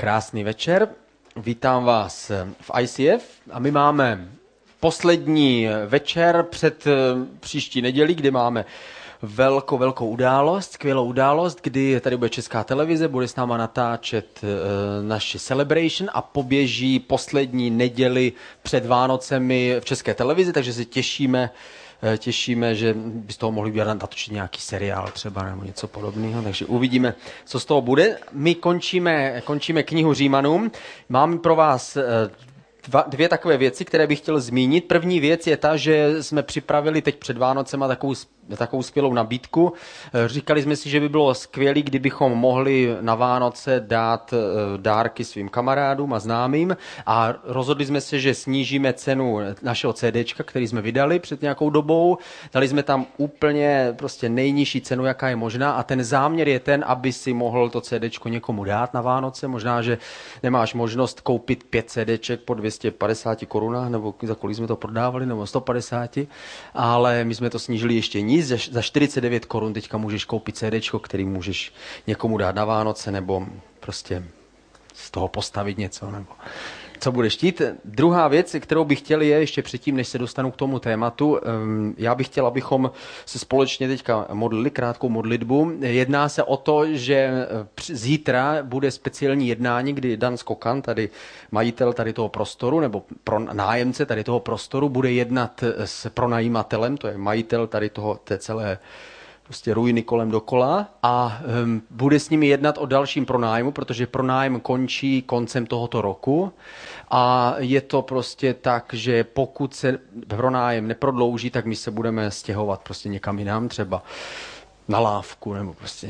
Krásný večer, vítám vás v ICF a my máme poslední večer před příští nedělí, kdy máme velkou událost, skvělou událost, kdy tady bude Česká televize, bude s náma natáčet naši celebration a poběží poslední neděli před Vánocemi v České televizi, takže se těšíme, že by z toho mohli udělat natočit nějaký seriál třeba nebo něco podobného, takže uvidíme, co z toho bude. My končíme knihu Římanům. Mám pro vás dvě takové věci, které bych chtěl zmínit. První věc je ta, že jsme připravili teď před Vánocema takovou skvělou nabídku. Říkali jsme si, že by bylo skvělé, kdybychom mohli na Vánoce dát dárky svým kamarádům a známým a rozhodli jsme se, že snížíme cenu našeho CDčka, který jsme vydali před nějakou dobou. Dali jsme tam úplně prostě nejnižší cenu, jaká je možná a ten záměr je ten, aby si mohl to CDčko někomu dát na Vánoce. Možná, že nemáš možnost koupit 5 CDček po 250 korunách, nebo za kolik jsme to prodávali, nebo 150, ale my jsme to snížili ještě níž. Za 49 korun teďka můžeš koupit CDčko, který můžeš někomu dát na Vánoce, nebo prostě z toho postavit něco, nebo co budeš chtít. Druhá věc, kterou bych chtěl, je ještě předtím, než se dostanu k tomu tématu, já bych chtěl, abychom se společně teďka modlili krátkou modlitbu. Jedná se o to, že zítra bude speciální jednání, kdy Dan Skokan, tady majitel tady toho prostoru, nebo nájemce tady toho prostoru, bude jednat s pronajímatelem, to je majitel tady té celé prostě ruiny kolem dokola a bude s nimi jednat o dalším pronájmu, protože pronájem končí koncem tohoto roku a je to prostě tak, že pokud se pronájem neprodlouží, tak my se budeme stěhovat prostě někam jinam, třeba na lávku nebo prostě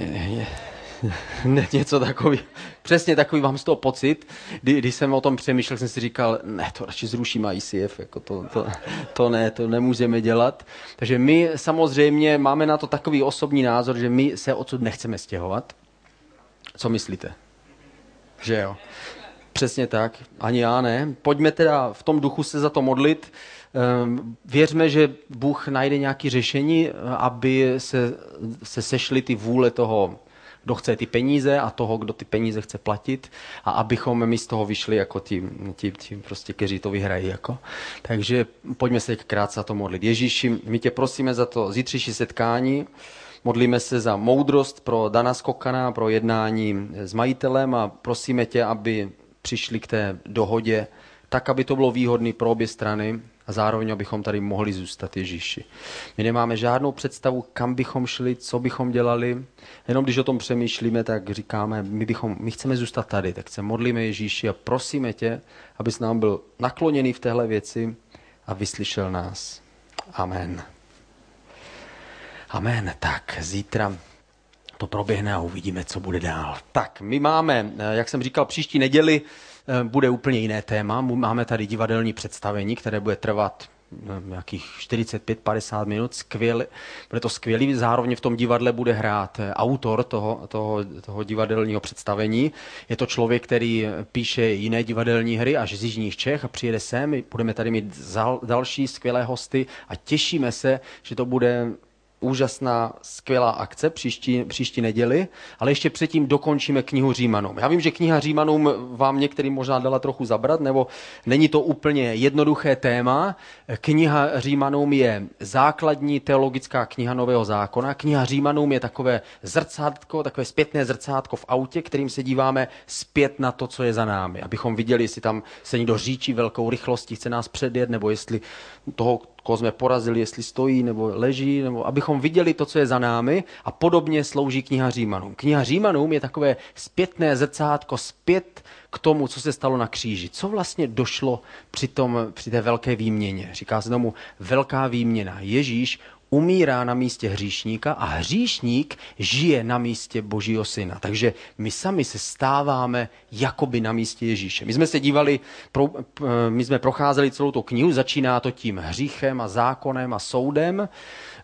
něco takový. Přesně takový mám z toho pocit. Když jsem o tom přemýšlel, jsem si říkal, ne, to radši zrušíme ICF, jako to nemůžeme dělat. Takže my samozřejmě máme na to takový osobní názor, že my se odsud nechceme stěhovat. Co myslíte? Že jo? Přesně tak, ani já ne. Pojďme teda v tom duchu se za to modlit. Věřme, že Bůh najde nějaké řešení, aby se sešly ty vůle toho, kdo chce ty peníze a toho, kdo ty peníze chce platit a abychom my z toho vyšli jako ti prostě, kteří to vyhrají. Jako. Takže pojďme se krátce za to modlit. Ježíši, my tě prosíme za to zítřejší setkání, modlíme se za moudrost pro Dana Skokana, pro jednání s majitelem a prosíme tě, aby přišli k té dohodě tak, aby to bylo výhodné pro obě strany a zároveň, abychom tady mohli zůstat Ježíši. My nemáme žádnou představu, kam bychom šli, co bychom dělali. Jenom když o tom přemýšlíme, tak říkáme, my chceme zůstat tady, tak se modlíme Ježíši a prosíme tě, abys nám byl nakloněný v téhle věci a vyslyšel nás. Amen. Amen. Tak, zítra to proběhne a uvidíme, co bude dál. Tak, my máme, jak jsem říkal, příští neděli bude úplně jiné téma. Máme tady divadelní představení, které bude trvat nějakých 45-50 minut. Bude to skvělý. Zároveň v tom divadle bude hrát autor toho divadelního představení. Je to člověk, který píše jiné divadelní hry až z jižních Čech a přijede sem. Budeme tady mít další skvělé hosty a těšíme se, že to bude úžasná, skvělá akce příští neděli, ale ještě předtím dokončíme knihu Římanům. Já vím, že kniha Římanům vám některým možná dala trochu zabrat, nebo není to úplně jednoduché téma. Kniha Římanům je základní teologická kniha Nového zákona. Kniha Římanům je takové zrcátko, takové zpětné zrcátko v autě, kterým se díváme zpět na to, co je za námi. Abychom viděli, jestli tam se někdo říčí velkou rychlostí, chce nás předjet, nebo jestli toho, koho jsme porazili, jestli stojí nebo leží, nebo abychom viděli to, co je za námi a podobně slouží kniha Římanům. Kniha Římanům je takové zpětné zrcátko zpět k tomu, co se stalo na kříži. Co vlastně došlo při té velké výměně. Říká se tomu velká výměna. Ježíš umírá na místě hříšníka a hříšník žije na místě Božího syna. Takže my sami se stáváme jakoby na místě Ježíše. My jsme se dívali, my jsme procházeli celou tu knihu, začíná to tím hříchem a zákonem a soudem.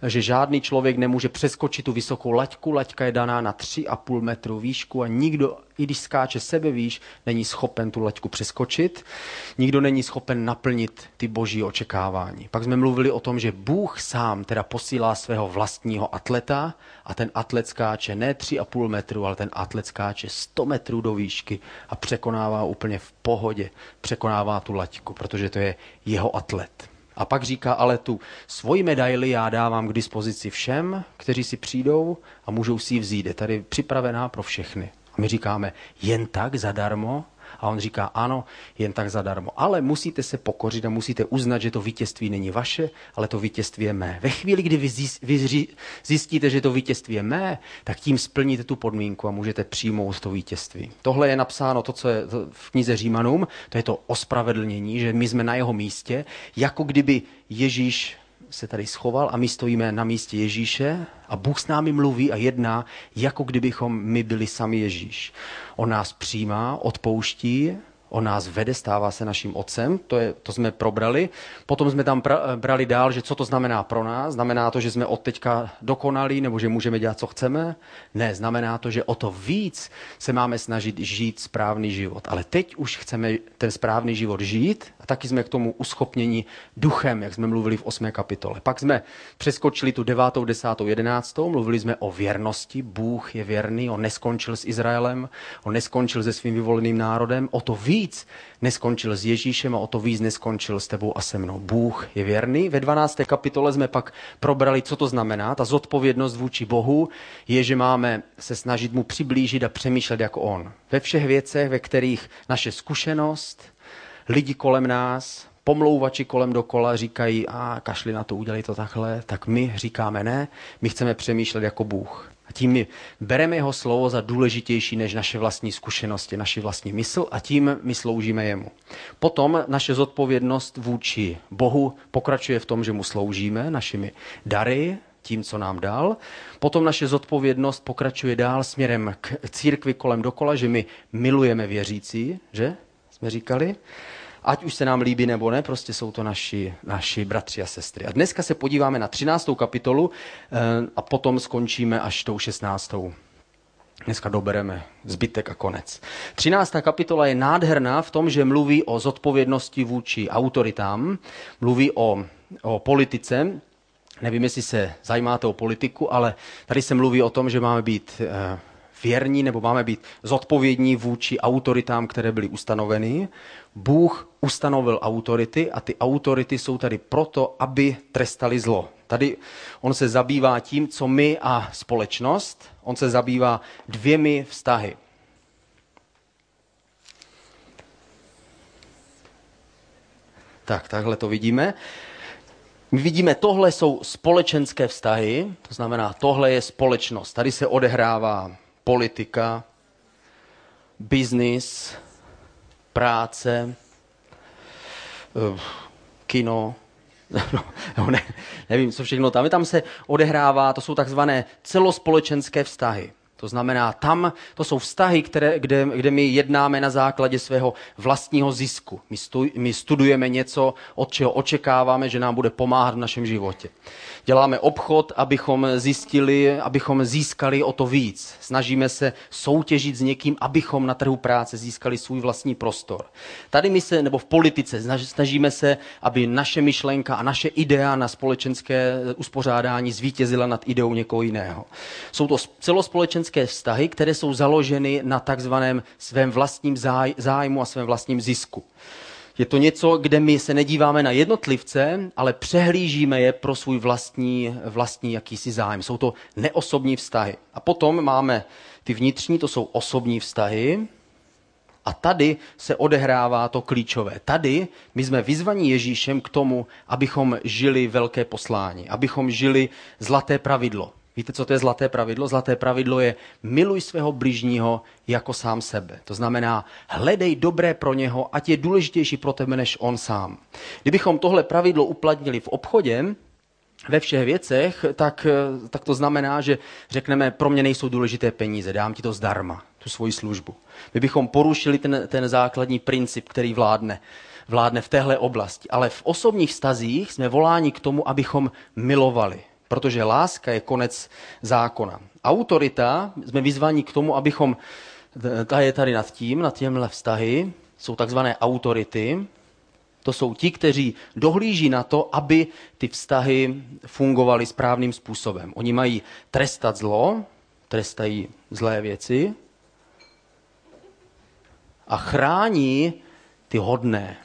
že žádný člověk nemůže přeskočit tu vysokou laťku. Laťka je daná na 3,5 metru výšku a nikdo, i když skáče sebevýš, není schopen tu laťku přeskočit. Nikdo není schopen naplnit ty boží očekávání. Pak jsme mluvili o tom, že Bůh sám teda posílá svého vlastního atleta a ten atlet skáče ne 3,5 metru, ale ten atlet skáče 100 metrů do výšky a překonává úplně v pohodě, překonává tu laťku, protože to je jeho atlet. A pak říká, ale tu svoji medaili já dávám k dispozici všem, kteří si přijdou a můžou si ji vzít. Je tady připravená pro všechny. A my říkáme, jen tak zadarmo? A on říká, ano, jen tak zadarmo. Ale musíte se pokořit a musíte uznat, že to vítězství není vaše, ale to vítězství je mé. Ve chvíli, kdy vy zjistíte, že to vítězství je mé, tak tím splníte tu podmínku a můžete přijmout to vítězství. Tohle je napsáno, to, co je v knize Římanům, to je to ospravedlnění, že my jsme na jeho místě, jako kdyby Ježíš se tady schoval a my stojíme na místě Ježíše a Bůh s námi mluví a jedná, jako kdybychom my byli sami Ježíš. On nás přijímá, odpouští, on nás vede, stává se naším otcem, to jsme probrali. Potom jsme tam brali dál, že co to znamená pro nás. Znamená to, že jsme od teďka dokonalí nebo že můžeme dělat, co chceme? Ne, znamená to, že o to víc se máme snažit žít správný život. Ale teď už chceme ten správný život žít a taky jsme k tomu uschopněni duchem, jak jsme mluvili v 8. kapitole. Pak jsme přeskočili tu 9., 10., 11. Mluvili jsme o věrnosti. Bůh je věrný, on neskončil s Izraelem, on neskončil se svým vyvoleným národem, o to víc neskončil s Ježíšem a o to víc neskončil s tebou a se mnou. Bůh je věrný. Ve 12. kapitole jsme pak probrali, co to znamená. Ta zodpovědnost vůči Bohu je, že máme se snažit mu přiblížit a přemýšlet jako on. Ve všech věcech, ve kterých naše zkušenost, lidi kolem nás, pomlouvači kolem dokola říkají, kašli na to, udělej to takhle, tak my říkáme ne, my chceme přemýšlet jako Bůh. A tím my bereme jeho slovo za důležitější než naše vlastní zkušenosti, naši vlastní mysl a tím my sloužíme jemu. Potom naše zodpovědnost vůči Bohu pokračuje v tom, že mu sloužíme našimi dary, tím, co nám dal. Potom naše zodpovědnost pokračuje dál směrem k církvi kolem dokola, že my milujeme věřící, že? Jsme říkali. Ať už se nám líbí nebo ne, prostě jsou to naši bratři a sestry. A dneska se podíváme na 13. kapitolu a potom skončíme až tou 16. Dneska dobereme zbytek a konec. 13. kapitola je nádherná v tom, že mluví o zodpovědnosti vůči autoritám, mluví o politice. Nevím, jestli se zajímáte o politiku, ale tady se mluví o tom, že máme být věrní nebo máme být zodpovědní vůči autoritám, které byly ustanoveny. Bůh ustanovil autority a ty autority jsou tady proto, aby trestali zlo. Tady on se zabývá tím, co my a společnost. On se zabývá 2 vztahy. Takhle to vidíme. My vidíme, tohle jsou společenské vztahy, to znamená, tohle je společnost. Tady se odehrává politika, biznis, práce, kino, nevím, co všechno tam se odehrává, to jsou takzvané celospolečenské vztahy. To znamená, tam to jsou vztahy, kde my jednáme na základě svého vlastního zisku. My studujeme něco, od čeho očekáváme, že nám bude pomáhat v našem životě. Děláme obchod, abychom získali o to víc. Snažíme se soutěžit s někým, abychom na trhu práce získali svůj vlastní prostor. Tady nebo v politice snažíme se, aby naše myšlenka a naše idea na společenské uspořádání zvítězila nad ideou někoho jiného. Jsou to celospolečenské vztahy, které jsou založeny na takzvaném svém vlastním zájmu a svém vlastním zisku. Je to něco, kde my se nedíváme na jednotlivce, ale přehlížíme je pro svůj vlastní jakýsi zájem. Jsou to neosobní vztahy. A potom máme ty vnitřní, to jsou osobní vztahy. A tady se odehrává to klíčové. Tady my jsme vyzvaní Ježíšem k tomu, abychom žili velké poslání, abychom žili zlaté pravidlo. Víte, co to je zlaté pravidlo? Zlaté pravidlo je miluj svého bližního jako sám sebe. To znamená, hledej dobré pro něho, ať je důležitější pro tebe než on sám. Kdybychom tohle pravidlo uplatnili v obchodě, ve všech věcech, tak to znamená, že řekneme, pro mě nejsou důležité peníze, dám ti to zdarma, tu svoji službu. My bychom porušili ten základní princip, který vládne v téhle oblasti. Ale v osobních vztazích jsme voláni k tomu, abychom milovali. protože láska je konec zákona. Autorita, jsme vyzváni k tomu, abychom, ta je tady nad těmhle vztahy, jsou takzvané autority. To jsou ti, kteří dohlíží na to, aby ty vztahy fungovaly správným způsobem. Oni mají trestat zlo, trestají zlé věci a chrání ty hodné.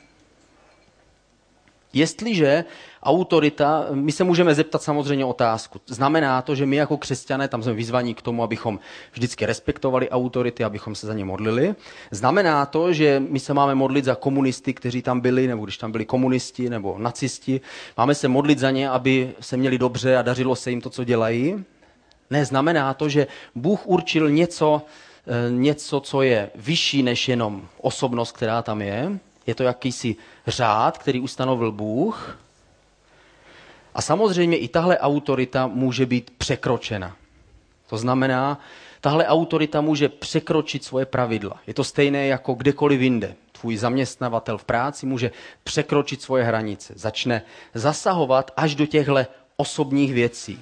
Jestliže autorita, my se můžeme zeptat samozřejmě otázku. Znamená to, že my jako křesťané, tam jsme vyzvaní k tomu, abychom vždycky respektovali autority, abychom se za ně modlili. Znamená to, že my se máme modlit za komunisty, kteří tam byli, nebo když tam byli komunisti nebo nacisti. Máme se modlit za ně, aby se měli dobře a dařilo se jim to, co dělají. Ne, znamená to, že Bůh určil něco, co je vyšší než jenom osobnost, která tam je. Je to jakýsi řád, který ustanovil Bůh. A samozřejmě i tahle autorita může být překročena. To znamená, tahle autorita může překročit svoje pravidla. Je to stejné jako kdekoliv jinde. Tvůj zaměstnavatel v práci může překročit svoje hranice. Začne zasahovat až do těchto osobních věcí.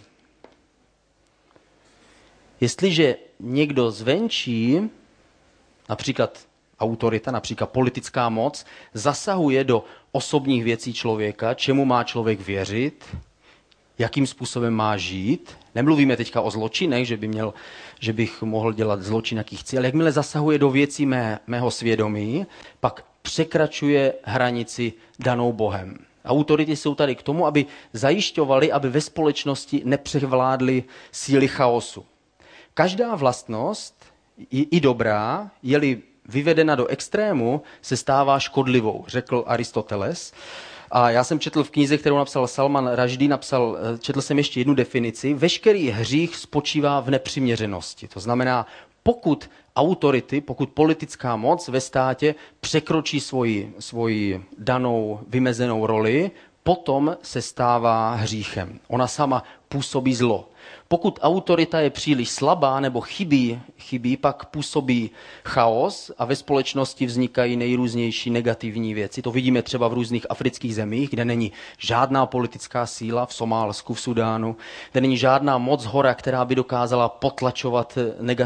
Jestliže někdo zvenčí, například autorita, například politická moc, zasahuje do osobních věcí člověka, čemu má člověk věřit, jakým způsobem má žít. Nemluvíme teďka o zločinech, že bych mohl dělat zločin, jaký chci, ale jakmile zasahuje do věcí mého svědomí, pak překračuje hranici danou Bohem. Autority jsou tady k tomu, aby zajišťovali, aby ve společnosti nepřevládly síly chaosu. Každá vlastnost, i dobrá, je-li vyvedena do extrému, se stává škodlivou, řekl Aristoteles. A já jsem četl v knize, kterou napsal Salman Rushdie, četl jsem ještě jednu definici. Veškerý hřích spočívá v nepřiměřenosti. To znamená, pokud autority, pokud politická moc ve státě překročí svoji danou vymezenou roli, potom se stává hříchem. Ona sama působí zlo. Pokud autorita je příliš slabá nebo chybí, pak působí chaos a ve společnosti vznikají nejrůznější negativní věci. To vidíme třeba v různých afrických zemích, kde není žádná politická síla, v Somálsku, v Sudánu, kde není žádná moc hora, která by dokázala potlačovat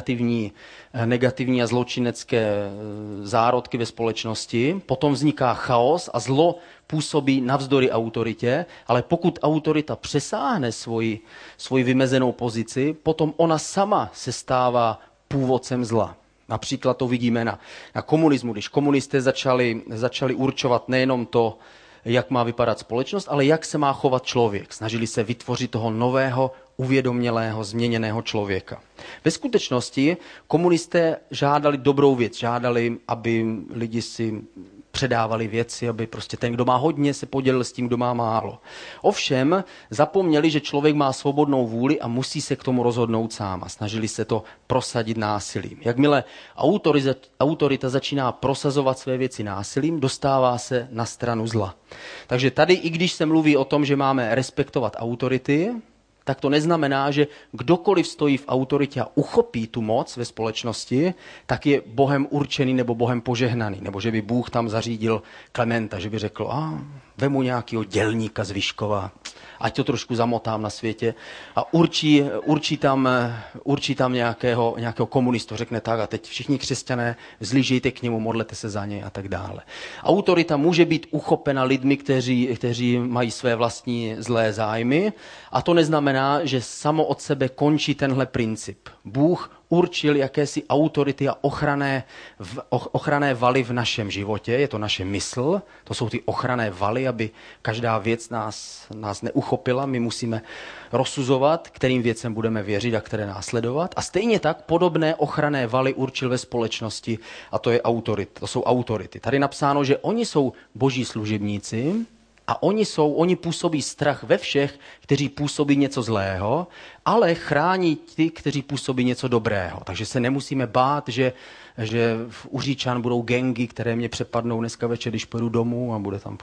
negativní a zločinecké zárodky ve společnosti. Potom vzniká chaos a zlo působí navzdory autoritě, ale pokud autorita přesáhne svoji vymezenou pozici, potom ona sama se stává původcem zla. Například to vidíme na komunismu, když komunisté začali určovat nejenom to, jak má vypadat společnost, ale jak se má chovat člověk. Snažili se vytvořit toho nového, uvědomělého, změněného člověka. Ve skutečnosti komunisté žádali dobrou věc, žádali, aby lidi si předávali věci, aby prostě ten, kdo má hodně, se podělil s tím, kdo má málo. Ovšem zapomněli, že člověk má svobodnou vůli a musí se k tomu rozhodnout sám a snažili se to prosadit násilím. Jakmile autorita začíná prosazovat své věci násilím, dostává se na stranu zla. Takže tady, i když se mluví o tom, že máme respektovat autority, tak to neznamená, že kdokoliv stojí v autoritě a uchopí tu moc ve společnosti, tak je Bohem určený nebo Bohem požehnaný. Nebo že by Bůh tam zařídil Klementa, že by řekl, vemu nějakého dělníka z Vyškova, ať to trošku zamotám na světě a určí tam nějakého komunistu, řekne tak a teď všichni křesťané vzlížejte k němu, modlete se za něj a tak dále. Autorita může být uchopena lidmi, kteří mají své vlastní zlé zájmy a to neznamená, že samo od sebe končí tenhle princip. Bůh určil jakési autority a ochranné valy v našem životě, je to naše mysl, to jsou ty ochranné valy, aby každá věc nás neuchopila, my musíme rozsuzovat, kterým věcem budeme věřit a které následovat. A stejně tak podobné ochranné valy určil ve společnosti a to jsou autority. Tady napsáno, že oni jsou boží služebníci, a oni působí strach ve všech, kteří působí něco zlého, ale chrání ty, kteří působí něco dobrého. Takže se nemusíme bát, že u Říčan budou gangy, které mě přepadnou dneska večer, když pojedu domů a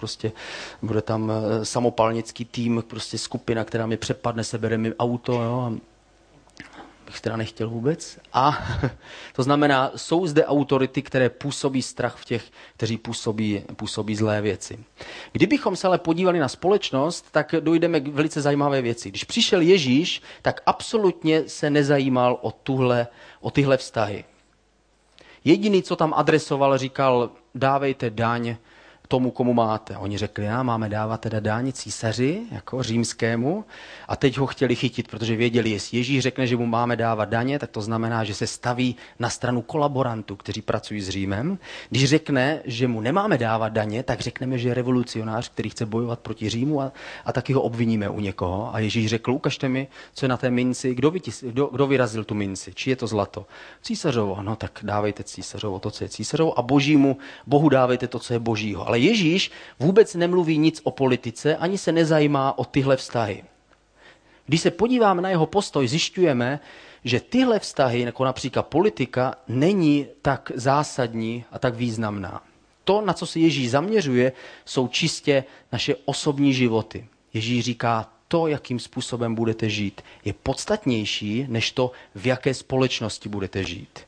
bude tam samopalnický tým, prostě skupina, která mě přepadne, sebere mi auto. Jo, bych teda nechtěl vůbec. A to znamená, jsou zde autority, které působí strach v těch, kteří působí zlé věci. Kdybychom se ale podívali na společnost, tak dojdeme k velice zajímavé věci. Když přišel Ježíš, tak absolutně se nezajímal o tyhle vztahy. Jediný, co tam adresoval, říkal, dávejte daň tomu, komu máte. Oni řekli, máme dávat teda daň císaři, jako římskému, a teď ho chtěli chytit, protože věděli, jestli Ježíš řekne, že mu máme dávat daně, tak to znamená, že se staví na stranu kolaborantů, kteří pracují s Římem. Když řekne, že mu nemáme dávat daně, tak řekneme, že je revolucionář, který chce bojovat proti Římu a taky ho obviníme u někoho. A Ježíš řekl, ukažte mi, co je na té minci, kdo vyrazil tu minci, či je to zlato. Císařovo, no tak dávejte císařovo to, co je císařovo, a Bohu dávejte to, co je božího. Ale Ježíš vůbec nemluví nic o politice, ani se nezajímá o tyhle vztahy. Když se podíváme na jeho postoj, zjišťujeme, že tyhle vztahy, jako například politika, není tak zásadní a tak významná. To, na co se Ježíš zaměřuje, jsou čistě naše osobní životy. Ježíš říká, to, jakým způsobem budete žít, je podstatnější, než to, v jaké společnosti budete žít.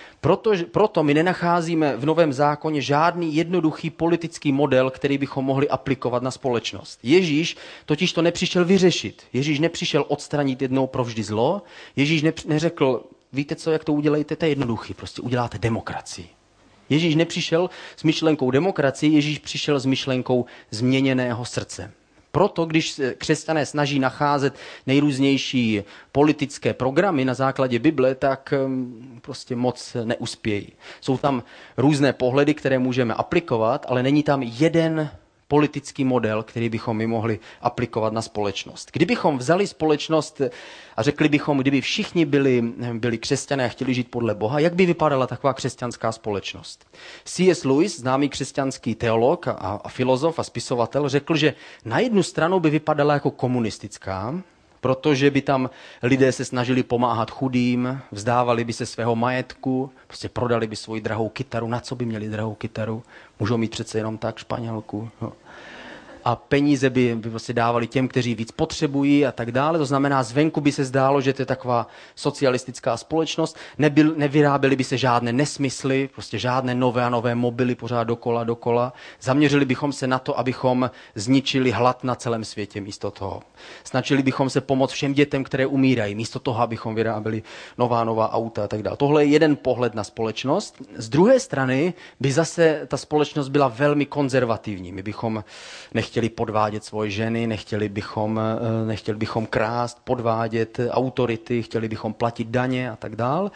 Proto my nenacházíme v Novém zákoně žádný jednoduchý politický model, který bychom mohli aplikovat na společnost. Ježíš totiž to nepřišel vyřešit. Ježíš nepřišel odstranit jednou provždy zlo. Ježíš neřekl, víte co, jak to udělejte, to je jednoduchý, prostě uděláte demokracii. Ježíš nepřišel s myšlenkou demokracie, Ježíš přišel s myšlenkou změněného srdce. Proto, když se křesťané snaží nacházet nejrůznější politické programy na základě Bible, tak prostě moc neuspějí. Jsou tam různé pohledy, které můžeme aplikovat, ale není tam jeden politický model, který bychom my mohli aplikovat na společnost. Kdybychom vzali společnost a řekli bychom, kdyby všichni byli křesťané a chtěli žít podle Boha, jak by vypadala taková křesťanská společnost? C.S. Lewis, známý křesťanský teolog a filozof a spisovatel, řekl, že na jednu stranu by vypadala jako komunistická, protože by tam lidé se snažili pomáhat chudým, vzdávali by se svého majetku, prostě prodali by svoji drahou kytaru. Na co by měli drahou kytaru? Můžou mít přece jenom tak španělku. No. A peníze by prostě dávali těm, kteří víc potřebují a tak dále. To znamená, zvenku by se zdálo, že to je taková socialistická společnost. Nevyráběly by se žádné nesmysly, prostě žádné nové a nové mobily pořád dokola. Zaměřili bychom se na to, abychom zničili hlad na celém světě místo toho. Snažili bychom se pomoct všem dětem, které umírají, místo toho, abychom vyráběli nová auta a tak dále. Tohle je jeden pohled na společnost. Z druhé strany by zase ta společnost byla velmi konzervativní. My bychom nechtěli podvádět svoje ženy, nechtěli bychom krást, podvádět autority, chtěli bychom platit daně a tak dál.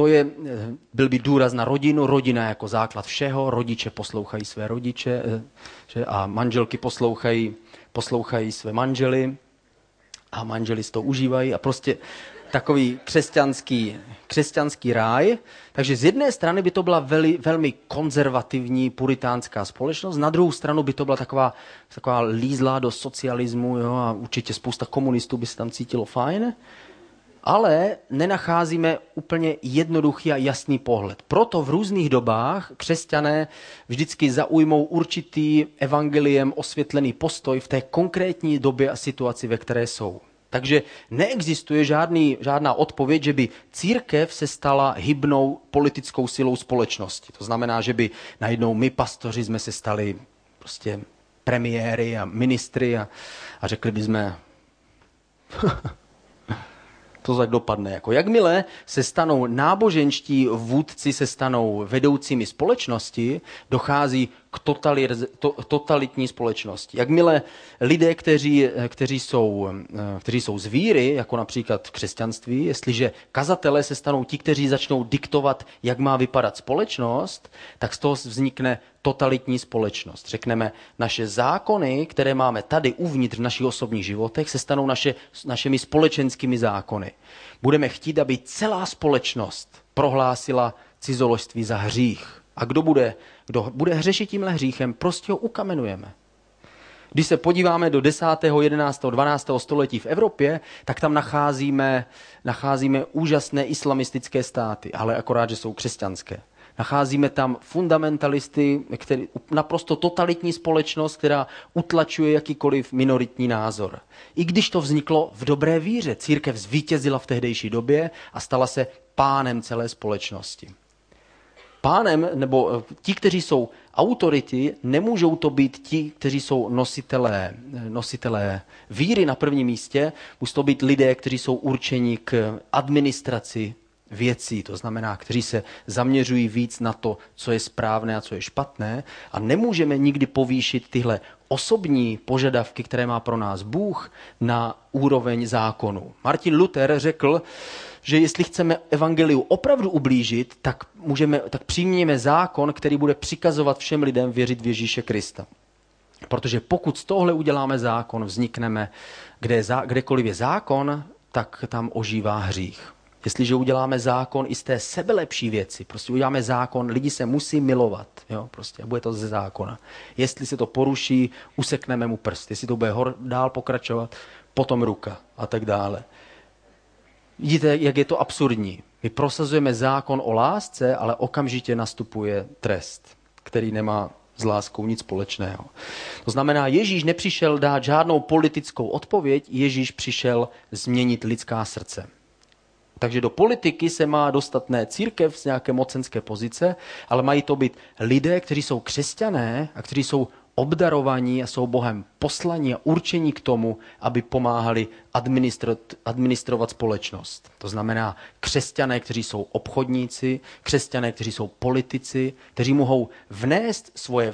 Byl by důraz na rodinu, rodina jako základ všeho, rodiče poslouchají své rodiče a manželky poslouchají své manžely a manželi z toho užívají a prostě takový křesťanský ráj. Takže z jedné strany by to byla velmi konzervativní puritánská společnost, na druhou stranu by to byla taková lízla do socialismu, jo, a určitě spousta komunistů by se tam cítilo fajn, ale nenacházíme úplně jednoduchý a jasný pohled. Proto v různých dobách křesťané vždycky zaujmou určitý evangeliem osvětlený postoj v té konkrétní době a situaci, ve které jsou. Takže neexistuje žádná odpověď, že by církev se stala hybnou politickou silou společnosti. To znamená, že by najednou my, pastoři, jsme se stali prostě premiéry a ministry a řekli bychom, to tak dopadne. Jako jakmile se stanou náboženští vůdci, se stanou vedoucími společnosti, dochází k totalitní společnosti. Jakmile lidé, kteří jsou z víry, jako například v křesťanství, jestliže kazatelé se stanou ti, kteří začnou diktovat, jak má vypadat společnost, tak z toho vznikne totalitní společnost. Řekneme, naše zákony, které máme tady uvnitř v našich osobních životech, se stanou našimi společenskými zákony. Budeme chtít, aby celá společnost prohlásila cizoložství za hřích. A kdo bude hřešit tímhle hříchem, prostě ho ukamenujeme. Když se podíváme do 10., 11., 12. století v Evropě, tak tam nacházíme úžasné islamistické státy, ale akorát, že jsou křesťanské. Nacházíme tam fundamentalisty, naprosto totalitní společnost, která utlačuje jakýkoliv minoritní názor. I když to vzniklo v dobré víře, církev zvítězila v tehdejší době a stala se pánem celé společnosti. Pánem, nebo ti, kteří jsou autority, nemůžou to být ti, kteří jsou nositelé víry na prvním místě, musí to být lidé, kteří jsou určeni k administraci věcí, to znamená, kteří se zaměřují víc na to, co je správné a co je špatné, a nemůžeme nikdy povýšit tyhle osobní požadavky, které má pro nás Bůh, na úroveň zákonu. Martin Luther řekl, že jestli chceme evangeliu opravdu ublížit, tak přijměme zákon, který bude přikazovat všem lidem věřit v Ježíše Krista. Protože pokud z tohle uděláme zákon, vznikneme, kdekoliv je zákon, tak tam ožívá hřích. Jestliže uděláme zákon i z té sebelepší věci, prostě uděláme zákon, lidi se musí milovat, jo, prostě bude to ze zákona. Jestli se to poruší, usekneme mu prst, jestli to bude dál pokračovat, potom ruka a tak dále. Vidíte, jak je to absurdní. My prosazujeme zákon o lásce, ale okamžitě nastupuje trest, který nemá s láskou nic společného. To znamená, Ježíš nepřišel dát žádnou politickou odpověď, Ježíš přišel změnit lidská srdce. Takže do politiky se má dostat ne církev z nějaké mocenské pozice, ale mají to být lidé, kteří jsou křesťané a kteří jsou obdarovaní a jsou Bohem poslaní a určení k tomu, aby pomáhali administrovat společnost. To znamená křesťané, kteří jsou obchodníci, křesťané, kteří jsou politici, kteří mohou vnést svoje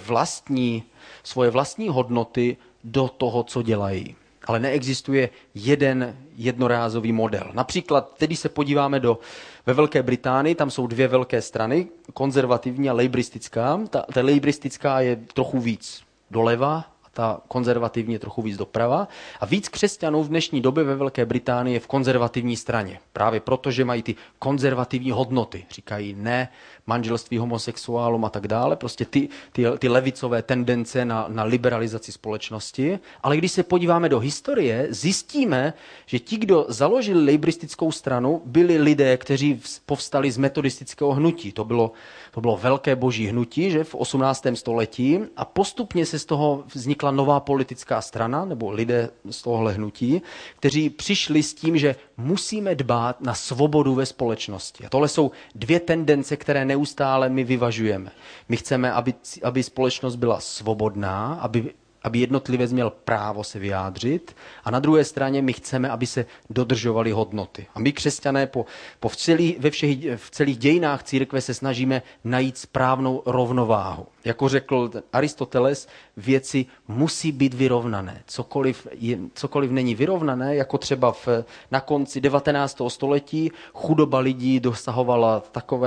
vlastní hodnoty do toho, co dělají. Ale neexistuje jeden jednorázový model. Například, když se podíváme ve Velké Británii, tam jsou dvě velké strany, konzervativní a lejbristická. Ta lejbristická je trochu víc doleva a ta konzervativní je trochu víc doprava. A víc křesťanů v dnešní době ve Velké Británii je v konzervativní straně. Právě proto, že mají ty konzervativní hodnoty. Říkají ne manželství homosexuálům a tak dále. Prostě ty levicové tendence na liberalizaci společnosti. Ale když se podíváme do historie, zjistíme, že ti, kdo založili lejbristickou stranu, byli lidé, kteří povstali z metodistického hnutí. To bylo velké boží hnutí, že v 18. století, a postupně se z toho vznikla nová politická strana, nebo lidé z tohohle hnutí, kteří přišli s tím, že musíme dbát na svobodu ve společnosti. A tohle jsou dvě tendence, které neustále my vyvažujeme. My chceme, aby společnost byla svobodná, aby jednotlivec měl právo se vyjádřit, a na druhé straně my chceme, aby se dodržovaly hodnoty. A my křesťané v celých dějinách církve se snažíme najít správnou rovnováhu. Jako řekl Aristoteles, věci musí být vyrovnané. Cokoliv není vyrovnané, jako třeba na konci 19. století chudoba lidí dosahovala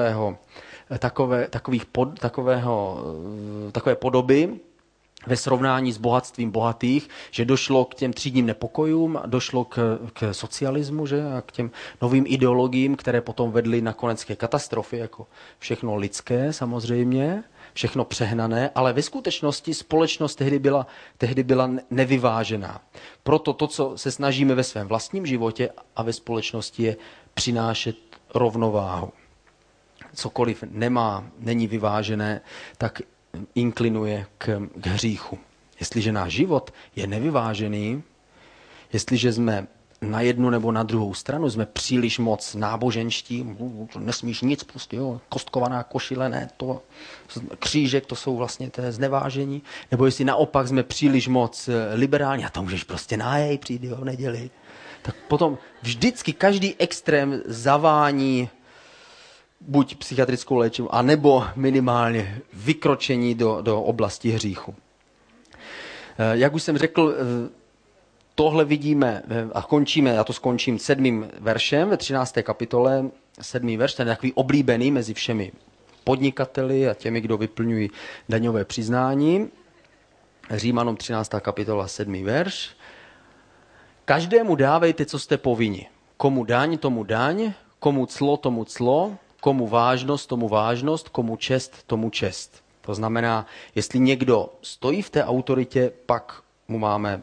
takové podoby, ve srovnání s bohatstvím bohatých, že došlo k těm třídním nepokojům, došlo k socialismu, že? A k těm novým ideologiím, které potom vedly nakonec ke katastrofě, jako všechno lidské samozřejmě, všechno přehnané, ale ve skutečnosti společnost tehdy byla nevyvážená. Proto to, co se snažíme ve svém vlastním životě a ve společnosti, je přinášet rovnováhu. Cokoliv není vyvážené, tak inklinuje k hříchu. Jestliže náš život je nevyvážený, jestliže jsme na jednu nebo na druhou stranu, jsme příliš moc náboženští, nesmíš nic, prostě, jo, kostkovaná košile, ne, to křížek, to jsou vlastně té znevážení, nebo jestli naopak jsme příliš moc liberální, a to můžeš prostě přijít v neděli, tak potom vždycky každý extrém zavání buď psychiatrickou léčbu, anebo minimálně vykročení do oblasti hříchu. Jak už jsem řekl, tohle vidíme a končíme, já to skončím 7. veršem ve 13. kapitole, 7. verš, ten je takový oblíbený mezi všemi podnikateli a těmi, kdo vyplňují daňové přiznání. Římanům 13. kapitola, 7. verš. Každému dávejte, co jste povinni. Komu daň, tomu daň, komu clo, tomu clo, komu vážnost, tomu vážnost, komu čest, tomu čest. To znamená, jestli někdo stojí v té autoritě, pak mu máme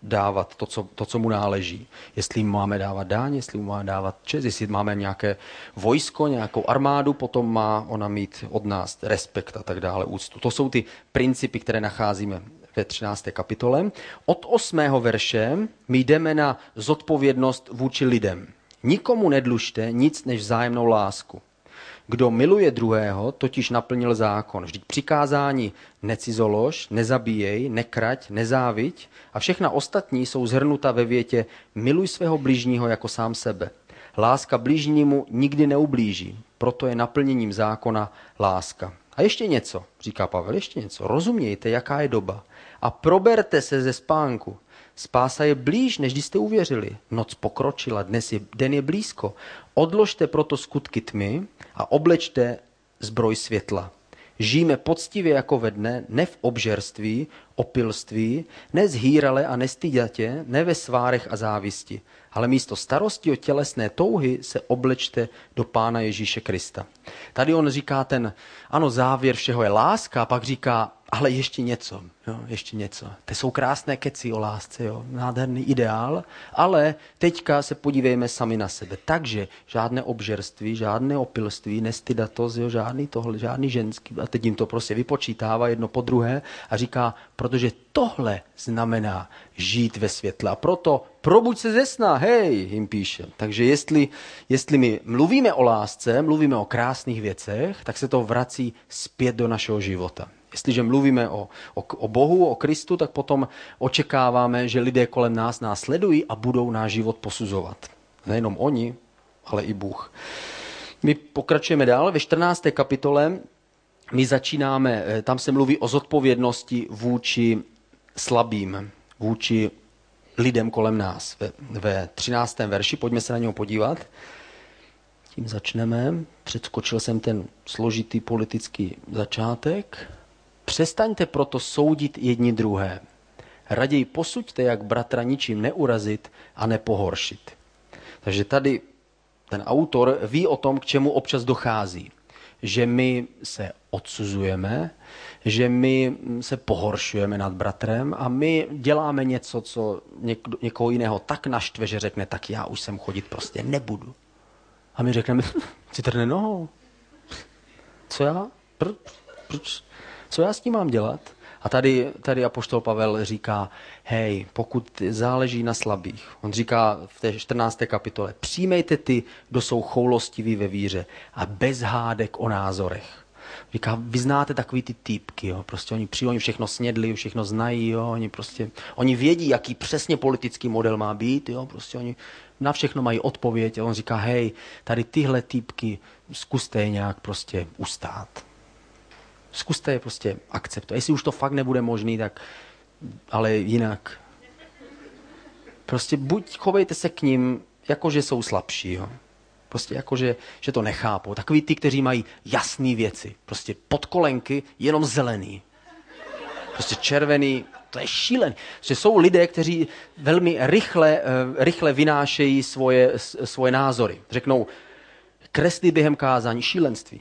dávat to, co mu náleží. Jestli mu máme dávat daň, jestli mu máme dávat čest, jestli máme nějaké vojsko, nějakou armádu, potom má ona mít od nás respekt a tak dále, úctu. To jsou ty principy, které nacházíme ve 13. kapitole. Od 8. verše my jdeme na zodpovědnost vůči lidem. Nikomu nedlužte nic než vzájemnou lásku. Kdo miluje druhého, totiž naplnil zákon. Vždyť přikázání necizolož, nezabíjej, nekrať, nezáviď a všechna ostatní jsou zhrnuta ve větě miluj svého bližního jako sám sebe. Láska bližnímu nikdy neublíží, proto je naplněním zákona láska. A ještě něco, říká Pavel, ještě něco. Rozumějte, jaká je doba a proberte se ze spánku. Spása je blíž, než když jste uvěřili. Noc pokročila, den je blízko. Odložte proto skutky tmy a oblečte zbroj světla. Žijeme poctivě jako ve dne, ne v obžerství, opilství, ne zhýrale a nestydatě, ne ve svárech a závisti, ale místo starosti o tělesné touhy se oblečte do Pána Ježíše Krista. Tady on říká závěr všeho je láska a pak říká, ale ještě něco, jo, ještě něco. To jsou krásné keci o lásce, jo, nádherný ideál, ale teďka se podívejme sami na sebe. Takže žádné obžerství, žádné opilství, nestydatost, jo, žádný ženský. A teď jim to prostě vypočítává jedno po druhé a říká, protože tohle znamená žít ve světle. A proto probuď se ze sna, hej, jim píše. Takže jestli my mluvíme o lásce, mluvíme o krásných věcech, tak se to vrací zpět do našeho života. Jestliže mluvíme o Bohu, o Kristu, tak potom očekáváme, že lidé kolem nás sledují a budou náš život posuzovat. Nejenom oni, ale i Bůh. My pokračujeme dál. Ve 14. kapitole my začínáme, tam se mluví o zodpovědnosti vůči slabým, vůči lidem kolem nás. Ve 13. verši, pojďme se na něho podívat. Tím začneme. Předskočil jsem ten složitý politický začátek. Přestaňte proto soudit jedni druhé. Raději posuďte, jak bratra ničím neurazit a nepohoršit. Takže tady ten autor ví o tom, k čemu občas dochází. Že my se odsuzujeme, že my se pohoršujeme nad bratrem a my děláme něco, co někoho jiného tak naštve, že řekne, tak já už sem chodit prostě nebudu. A my řekneme, si trhne nohou. Co já? Proč? Co já s tím mám dělat? A tady apoštol Pavel říká, hej, pokud záleží na slabých. On říká v té 14. kapitole, přijmejte ty, kdo jsou choulostiví ve víře a bez hádek o názorech. Říká, vy znáte takový ty týpky, jo? Prostě oni všechno snědli, všechno znají, jo? Oni vědí, jaký přesně politický model má být, jo? Prostě oni na všechno mají odpověď a on říká, hej, tady tyhle týpky zkuste je nějak prostě ustát. Zkuste je prostě akceptovat. Jestli už to fakt nebude možný, tak ale jinak. Prostě buď chovejte se k ním, jakože jsou slabší. Jo? Prostě jakože že to nechápou. Takový ty, kteří mají jasné věci. Prostě podkolenky, jenom zelený. Prostě červený, to je šílený. Prostě jsou lidé, kteří velmi rychle vynášejí svoje názory. Řeknou, kresly během kázání, šílenství.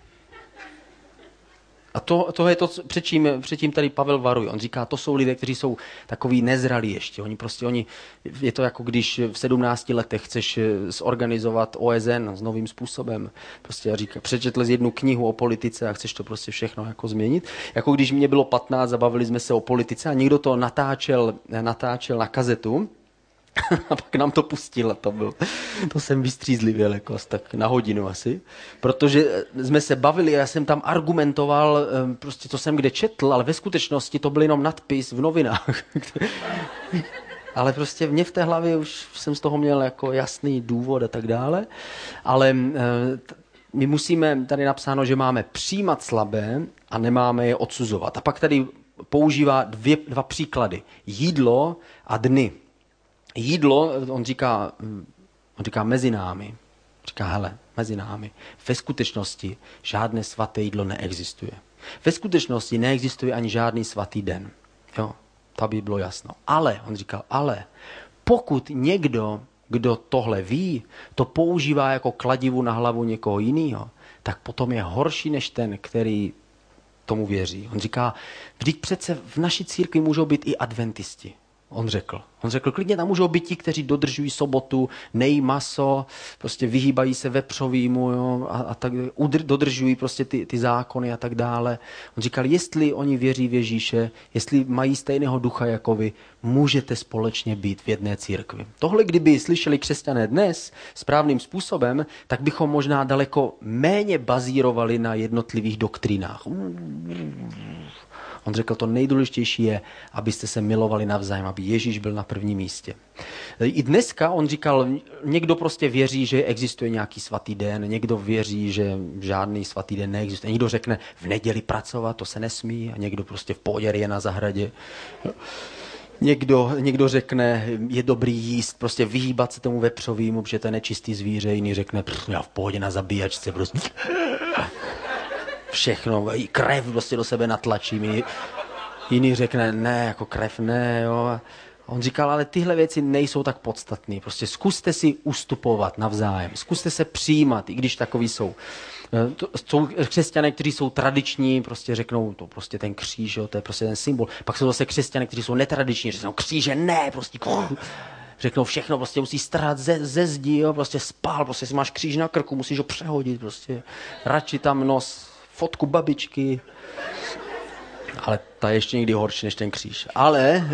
A to je to, před čím tady Pavel varuje. On říká, to jsou lidé, kteří jsou takový nezralí ještě. Je to jako když v 17 letech chceš zorganizovat OSN s novým způsobem. Prostě přečetl jsi jednu knihu o politice a chceš to prostě všechno jako změnit. Jako když mě bylo 15, zabavili jsme se o politice a někdo to natáčel na kazetu. A pak nám to pustil a to jsem vystřízlivěl jako tak na hodinu asi, protože jsme se bavili a já jsem tam argumentoval, prostě to jsem kde četl, ale ve skutečnosti to byl jenom nadpis v novinách. Ale prostě mě v té hlavě už jsem z toho měl jako jasný důvod a tak dále, ale my musíme, tady napsáno, že máme přijímat slabé a nemáme je odsuzovat. A pak tady používá dva příklady. Jídlo a dny. Jídlo, on říká mezi námi. Říká, hele, mezi námi. Ve skutečnosti žádné svaté jídlo neexistuje. Ve skutečnosti neexistuje ani žádný svatý den. Jo, to by bylo jasno. Ale, on říkal, pokud někdo, kdo tohle ví, to používá jako kladivu na hlavu někoho jiného, tak potom je horší než ten, který tomu věří. On říká, vždyť přece v naší církvi můžou být i adventisti. On řekl, klidně tam můžou být ti, kteří dodržují sobotu, nejí maso, prostě vyhýbají se vepřovýmu, jo, a tak dodržují prostě ty zákony a tak dále. On říkal, jestli oni věří v Ježíše, jestli mají stejného ducha jako vy, můžete společně být v jedné církvi. Tohle, kdyby slyšeli křesťané dnes správným způsobem, tak bychom možná daleko méně bazírovali na jednotlivých doktrínách. On řekl, to nejdůležitější je, abyste se milovali navzájem, aby Ježíš byl na prvním místě. I dneska on říkal, někdo prostě věří, že existuje nějaký svatý den, někdo věří, že žádný svatý den neexistuje. Někdo řekne, v neděli pracovat, to se nesmí, a někdo prostě v pohodě je na zahradě. Někdo řekne, je dobrý jíst, prostě vyhýbat se tomu vepřovýmu, protože to je nečistý zvíře, jiný řekne, já v pohodě na zabíjačce, prostě všechno, i krev prostě do sebe natlačím, jiný řekne, ne, jako krev ne, jo. A on říkal, ale tyhle věci nejsou tak podstatné, prostě zkuste si ustupovat navzájem, zkuste se přijímat, i když takový jsou. Jsou křesťané, kteří jsou tradiční, prostě řeknou, to prostě ten kříž, jo, to je prostě ten symbol. Pak jsou zase křesťané, kteří jsou netradiční, řeknou, kříže ne, prostě řeknou všechno, prostě musí strhat ze zdi, jo, prostě spál, prostě si máš kříž na krku, musíš ho přehodit, prostě radši tam nos, fotku babičky, ale ta je ještě někdy horší než ten kříž. Ale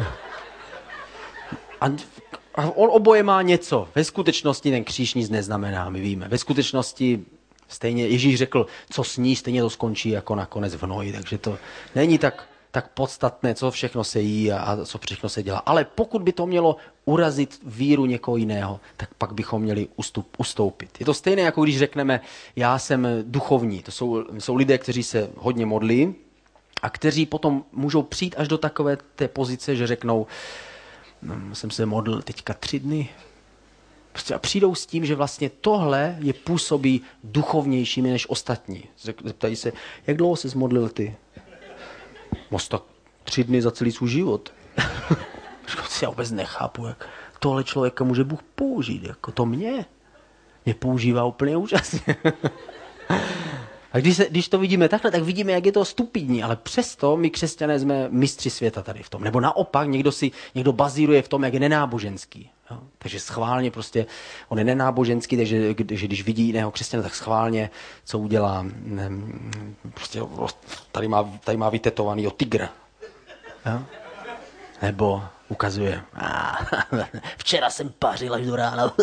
a on oboje má něco. Ve skutečnosti ten kříž nic neznamená, my víme. Ve skutečnosti stejně Ježíš řekl, co sní, stejně to skončí jako nakonec v hnoji, takže to není tak podstatné, co všechno se jí a co všechno se dělá. Ale pokud by to mělo urazit víru někoho jiného, tak pak bychom měli ustoupit. Je to stejné, jako když řekneme, já jsem duchovní. To jsou lidé, kteří se hodně modlí a kteří potom můžou přijít až do takové té pozice, že řeknou, jsem se modlil teďka 3 dny. Prostě a přijdou s tím, že vlastně tohle je působí duchovnějšími než ostatní. Zeptají se, jak dlouho se modlil ty? Most tak 3 dny za celý svůj život. Já vůbec nechápu, jak tohle člověka může Bůh použít. Jako to mě používá úplně úžasně. A když to vidíme takhle, tak vidíme, jak je to stupidní, ale přesto my křesťané jsme mistři světa tady v tom. Nebo naopak, někdo bazíruje v tom, jak je nenáboženský. Jo? Takže schválně prostě, on je nenáboženský, takže když vidí jiného křesťana, tak schválně, co udělá, prostě tady má vytetovaný tygra. Jo? Nebo ukazuje, včera jsem pařil až do rána.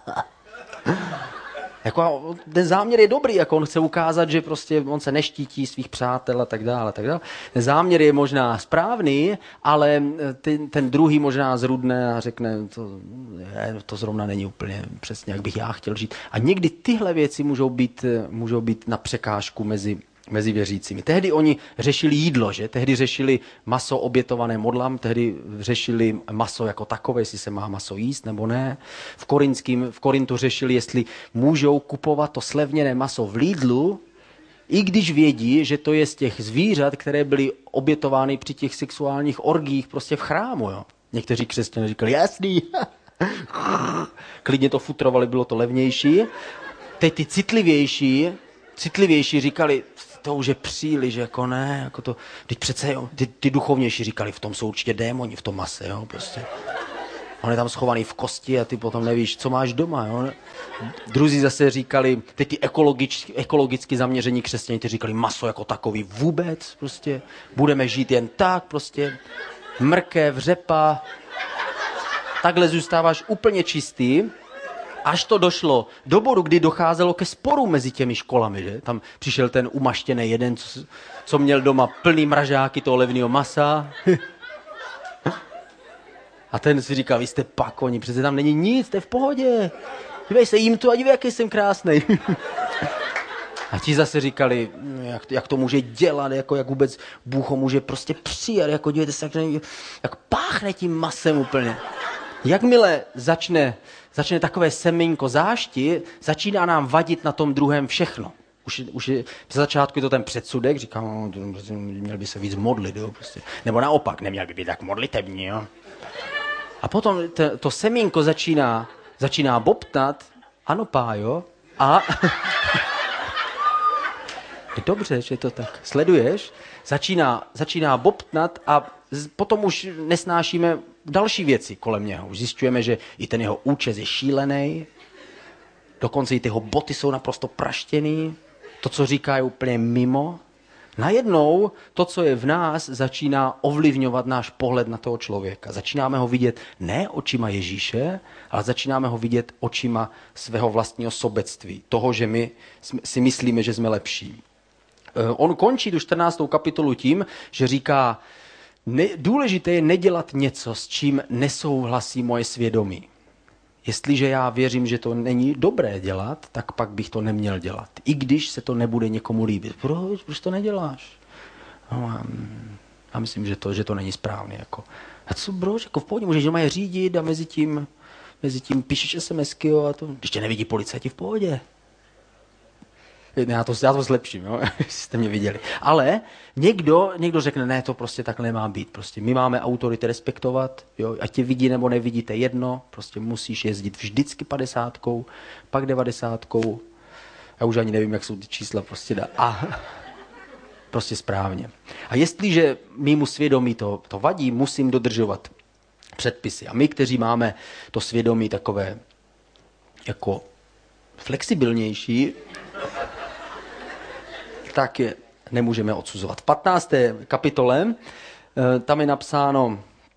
Jako, ten záměr je dobrý, jako on chce ukázat, že prostě on se neštítí svých přátel a tak dále. Ten záměr je možná správný, ale ten druhý možná zrudne a řekne, to zrovna není úplně přesně, jak bych já chtěl žít. A někdy tyhle věci můžou být na překážku mezi věřícími. Tehdy oni řešili jídlo, že? Tehdy řešili maso obětované modlám, tehdy řešili maso jako takové, jestli se má maso jíst nebo ne. V Korintu řešili, jestli můžou kupovat to slevněné maso v Lidlu, i když vědí, že to je z těch zvířat, které byly obětovány při těch sexuálních orgiích prostě v chrámu. Jo? Někteří křesťané říkali, jasný, klidně to futrovali, bylo to levnější. Teď ty citlivější říkali, to už je příliš, jako ne, jako to, teď přece, jo, ty duchovnější říkali, v tom jsou určitě démoni, v tom mase, jo, prostě. On je tam schovaný v kosti a ty potom nevíš, co máš doma, jo. Druzí zase říkali, teď ty ekologicky zaměření křesťané, ty říkali, maso jako takový vůbec, prostě, budeme žít jen tak, prostě, mrkev, řepa, takhle zůstáváš úplně čistý. Až to došlo do bodu, kdy docházelo ke sporu mezi těmi školami, že? Tam přišel ten umaštěný jeden, co měl doma plný mražáky toho levného masa. A ten si říkal, vy jste pakoni, přece tam není nic, jste v pohodě. Dívej se, jim to a dívej, jaký jsem krásnej. A ti zase říkali, jak to může dělat, jako jak vůbec Bůh ho může prostě přijat, jako dívejte se, jak páchne tím masem úplně. Jakmile začne takové semínko zášti, začíná nám vadit na tom druhém všechno. Už je, v začátku je to ten předsudek, říkám, měl by se víc modlit, jo, prostě. Nebo naopak, neměl by být tak modlitební, jo. A potom to semínko začíná bobtnat, ano, pájo, a dobře, že to tak sleduješ, začíná bobtnat a potom už nesnášíme další věci kolem něho. Už zjišťujeme, že i ten jeho účes je šílený, dokonce i ty jeho boty jsou naprosto praštěný, to, co říká, je úplně mimo. Najednou to, co je v nás, začíná ovlivňovat náš pohled na toho člověka. Začínáme ho vidět ne očima Ježíše, ale začínáme ho vidět očima svého vlastního sobectví. Toho, že my si myslíme, že jsme lepší. On končí tu 14. kapitolu tím, že říká, důležité je nedělat něco, s čím nesouhlasí moje svědomí. Jestliže já věřím, že to není dobré dělat, tak pak bych to neměl dělat. I když se to nebude někomu líbit. Proč to neděláš? No, já myslím, že to není správně. Jako. A co, brož, jako v pohodě, můžeš doma je řídit a mezi tím píšeš SMSky a to, když tě nevidí policajti, v pohodě. Já to zlepším, jo? Jste mě viděli. Ale někdo řekne, ne, to prostě takhle nemá být. Prostě my máme autority respektovat, jo? Ať tě vidí nebo nevidíte jedno, prostě musíš jezdit vždycky 50, pak 90. Já už ani nevím, jak jsou ty čísla prostě a prostě správně. A jestliže mému svědomí to vadí, musím dodržovat předpisy. A my, kteří máme to svědomí takové jako flexibilnější, tak je nemůžeme odsuzovat. V 15. kapitole tam je napsáno,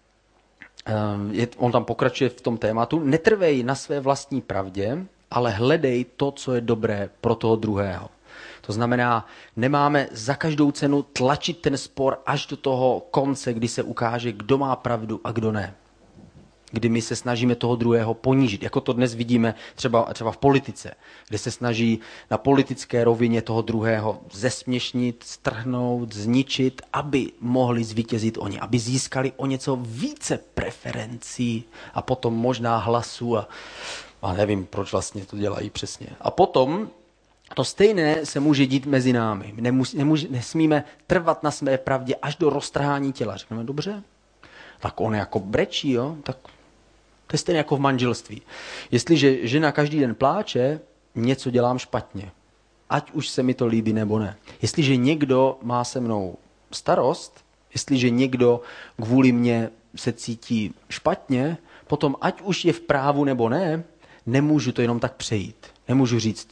on tam pokračuje v tom tématu, netrvej na své vlastní pravdě, ale hledej to, co je dobré pro toho druhého. To znamená, nemáme za každou cenu tlačit ten spor až do toho konce, kdy se ukáže, kdo má pravdu a kdo ne. Kdy my se snažíme toho druhého ponížit. Jako to dnes vidíme třeba v politice, kde se snaží na politické rovině toho druhého zesměšnit, strhnout, zničit, aby mohli zvítězit oni, aby získali o něco více preferencí a potom možná hlasů a nevím, proč vlastně to dělají přesně. A potom to stejné se může dít mezi námi. Nesmíme trvat na své pravdě až do roztrhání těla. Řekneme, dobře, tak on jako brečí, jo, tak to je stejné jako v manželství. Jestliže žena každý den pláče, něco dělám špatně. Ať už se mi to líbí nebo ne. Jestliže někdo má se mnou starost, jestliže někdo kvůli mně se cítí špatně, potom ať už je v právu nebo ne, nemůžu to jenom tak přejít. Nemůžu říct,